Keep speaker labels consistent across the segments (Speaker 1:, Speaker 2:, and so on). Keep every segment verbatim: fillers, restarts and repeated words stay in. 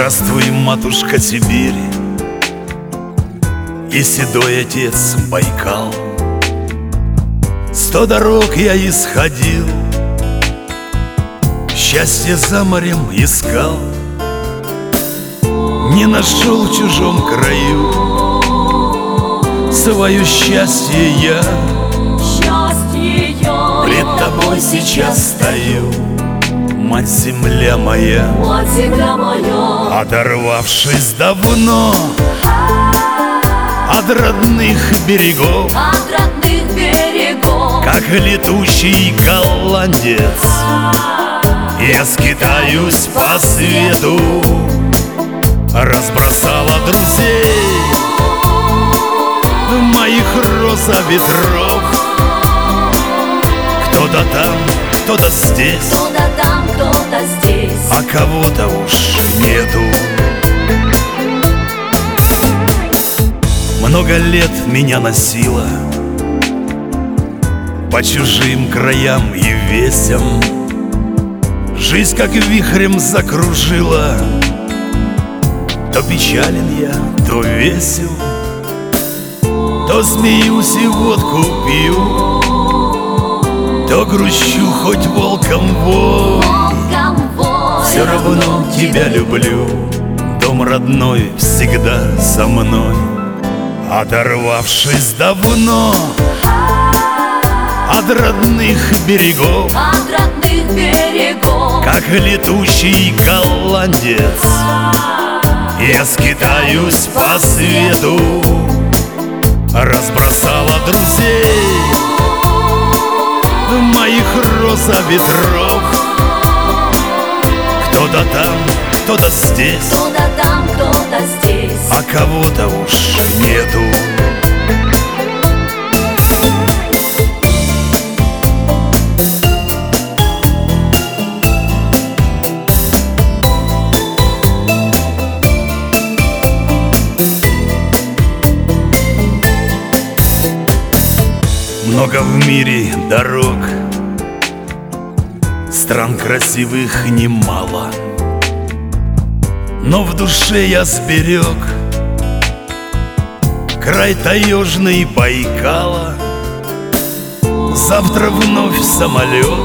Speaker 1: Здравствуй, матушка Сибирь и седой отец Байкал. Сто дорог я исходил, счастье за морем искал, не нашел в чужом краю свое счастье я.
Speaker 2: Счастье я
Speaker 1: Пред тобой сейчас стою, мать земля моя,
Speaker 2: мать земля моя,
Speaker 1: оторвавшись давно от родных берегов,
Speaker 2: от родных берегов,
Speaker 1: как летучий голландец, я скитаюсь по свету, разбросала друзей моих роза ветров. Кто-то там, кто-то здесь,
Speaker 2: кто-то там, кто-то здесь,
Speaker 1: а кого-то уж нету. Много лет меня носило по чужим краям и весям, жизнь как вихрем закружила. То печален я, то весел, то смеюсь и водку пью, то грущу, хоть волком вой.
Speaker 2: волком вой.
Speaker 1: Все равно тебя люблю, дом родной всегда со мной. Оторвавшись давно от родных берегов,
Speaker 2: От родных берегов,
Speaker 1: как летучий голландец, я скитаюсь по свету, разбросала друзей моих роза ветров. Кто-то там, кто-то здесь,
Speaker 2: кто-то там, кто-то здесь,
Speaker 1: а кого-то уж нету. Много в мире дорог, стран красивых немало, но в душе я сберег край таежный Байкала. Завтра вновь самолет,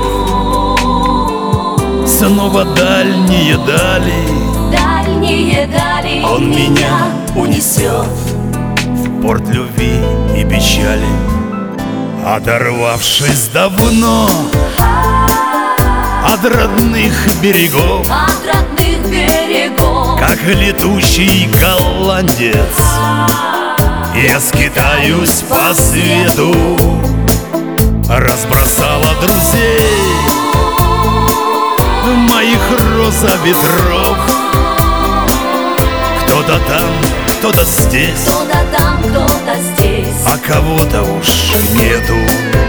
Speaker 1: снова дальние дали,
Speaker 2: дальние дали,
Speaker 1: он меня унесет в порт любви и печали. Оторвавшись давно от родных берегов,
Speaker 2: от родных берегов,
Speaker 1: как летучий голландец, я скитаюсь по свету, разбросала друзей моих роза ветров. Кто-то там, кто-то здесь,
Speaker 2: кто-то там, кто-то здесь,
Speaker 1: а кого-то уж нету.